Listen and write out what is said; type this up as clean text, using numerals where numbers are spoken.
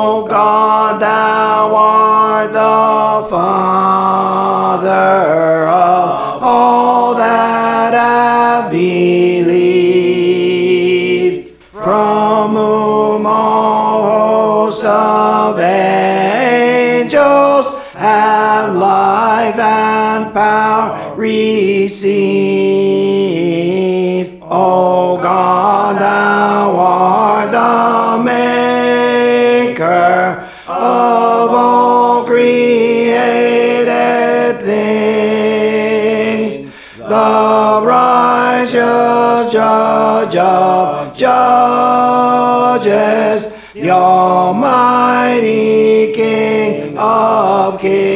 O God, thou art the Father of all that have believed, from whom all hosts of angels have life and power received. O God, thou art the maker of all created things, the righteous judge of judges, the almighty King of kings.